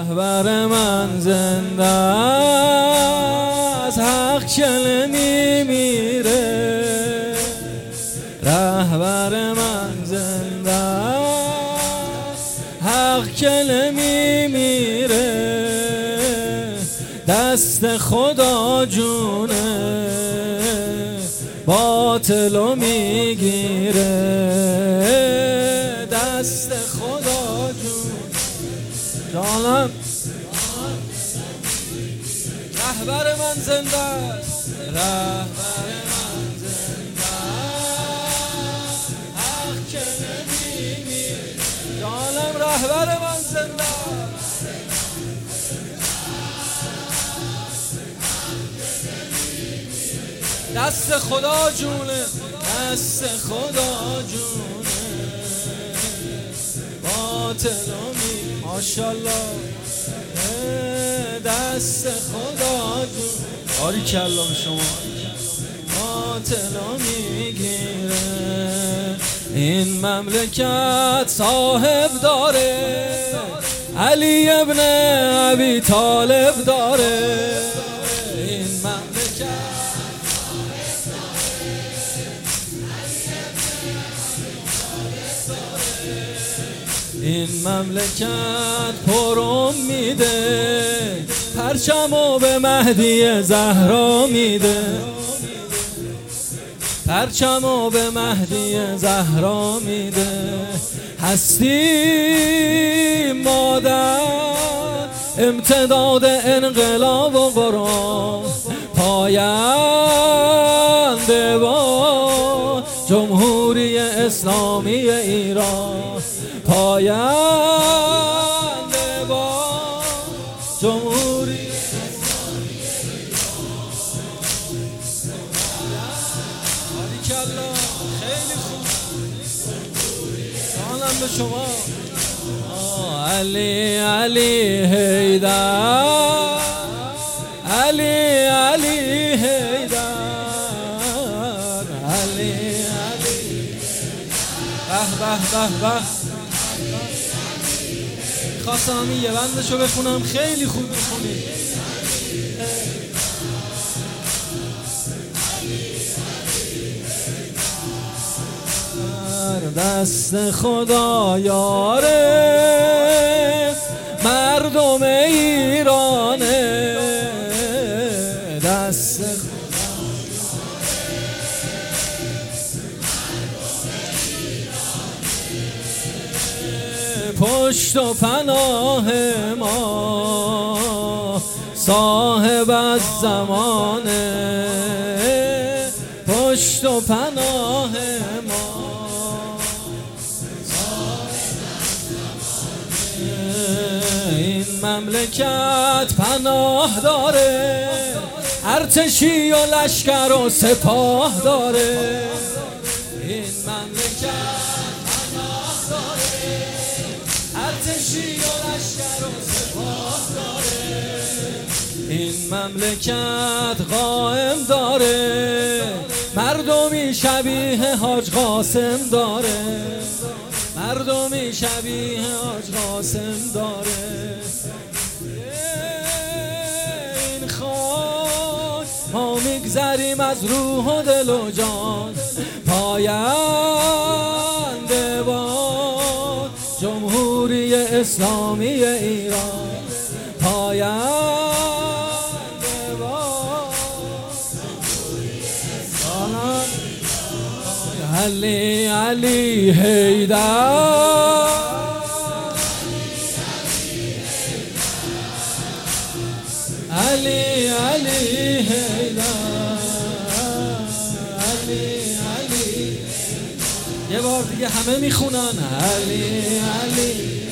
رهبر من زنده است، حق چله میمیره. رهبر من زنده است، حق چله میمیره. دست خدا جونه باطلو میگیره. دست خدا جانم. رهبر من زنده است، رهبر من زنده است، حق که نمیمیره. جانم رهبر من زنده است. دست خدا جونه، دست خدا جونه باطلو می ماشاءالله. دست خدا جونه باریکالله به شما باطلو میگیره. این مملکت صاحب داره، علی ابن ابی طالب داره. این مملکت این مملکت پر امیده، پرچمو به مهدی زهرا میده. پرچمو به مهدی زهرا میده. هستی مادر امتداد انقلاب و قرآن، پاینده با جمهوری اسلامی ایران. پاینده با جمهوری اسلامی ایران. باریکالله خیلی خوب. سلام به شما. علی علی حیدر، علی علی حیدر، علی علی. به به به به. خواستم یه بندشو بخونم، خیلی خوب میخونی. دست خدا یاره مردم ایرانه. دست خدا پشت و پناه ما صاحب از زمانه. پشت و پناه ما صاحب از زمانه. این مملکت پناه داره، ارتشی و لشکر و سپاه داره. این مملکت ارتشی و لشکر و سپاه داره. این مملکت قائم داره، مردمی شبیه حاج قاسم داره. مردمی شبیه حاج قاسم داره. این خاک ما میگذریم از روح و دل و جان، پاینده باد جمهوری اسلامی ایران. پاینده باد جمهوری اسلامی ایران. علی علی حیدر، علی علی حیدر، علی علی. یه بار دیگه همه میخونن علی علی.